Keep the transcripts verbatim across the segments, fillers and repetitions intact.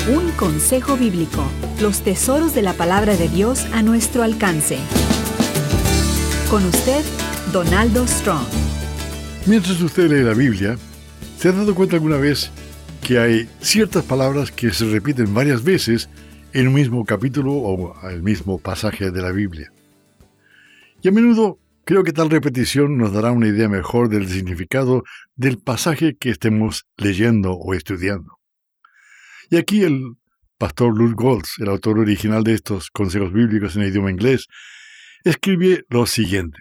Un consejo bíblico. Los tesoros de la palabra de Dios a nuestro alcance. Con usted, Donaldo Strong. Mientras usted lee la Biblia, ¿se ha dado cuenta alguna vez que hay ciertas palabras que se repiten varias veces en un mismo capítulo o el mismo pasaje de la Biblia? Y a menudo creo que tal repetición nos dará una idea mejor del significado del pasaje que estemos leyendo o estudiando. Y aquí el pastor Lutz Goltz, el autor original de estos consejos bíblicos en idioma inglés, escribe lo siguiente: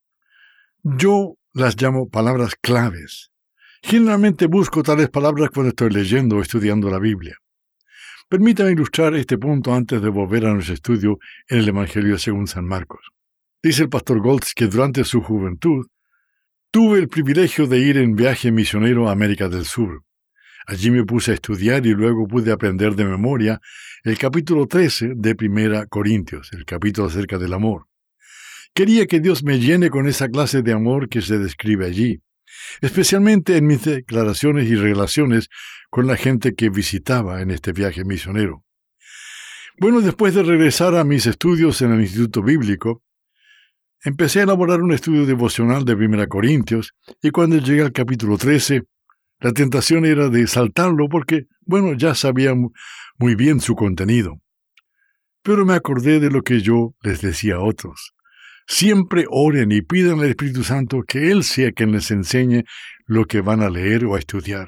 yo las llamo palabras claves. Generalmente busco tales palabras cuando estoy leyendo o estudiando la Biblia. Permítame ilustrar este punto antes de volver a nuestro estudio en el Evangelio según San Marcos. Dice el pastor Goltz que durante su juventud tuve el privilegio de ir en viaje misionero a América del Sur. Allí me puse a estudiar y luego pude aprender de memoria el capítulo trece de Primera Corintios, el capítulo acerca del amor. Quería que Dios me llene con esa clase de amor que se describe allí, especialmente en mis declaraciones y relaciones con la gente que visitaba en este viaje misionero. Bueno, después de regresar a mis estudios en el Instituto Bíblico, empecé a elaborar un estudio devocional de Primera Corintios, y cuando llegué al capítulo trece, la tentación era de saltarlo porque, bueno, ya sabía muy bien su contenido. Pero me acordé de lo que yo les decía a otros. Siempre oren y pidan al Espíritu Santo que Él sea quien les enseñe lo que van a leer o a estudiar.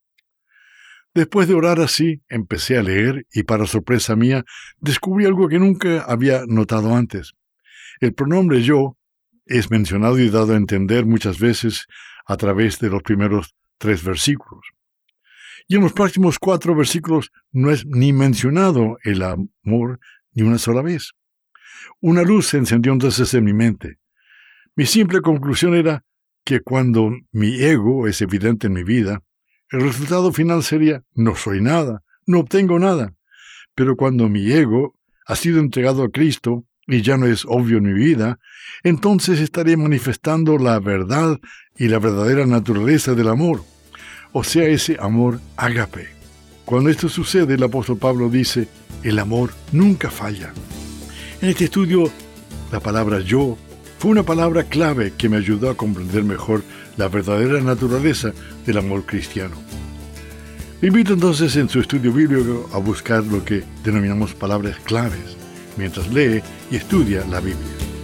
Después de orar así, empecé a leer y, para sorpresa mía, descubrí algo que nunca había notado antes. El pronombre yo es mencionado y dado a entender muchas veces a través de los primeros tres versículos. Y en los próximos cuatro versículos no es ni mencionado el amor ni una sola vez. Una luz se encendió entonces en mi mente. Mi simple conclusión era que cuando mi ego es evidente en mi vida, el resultado final sería: no soy nada, no obtengo nada. Pero cuando mi ego ha sido entregado a Cristo y ya no es obvio en mi vida, entonces estaré manifestando la verdad y la verdadera naturaleza del amor, o sea, ese amor ágape. Cuando esto sucede, el apóstol Pablo dice: el amor nunca falla. En este estudio, la palabra yo fue una palabra clave que me ayudó a comprender mejor la verdadera naturaleza del amor cristiano. Le invito entonces en su estudio bíblico a buscar lo que denominamos palabras claves, mientras lee y estudia la Biblia.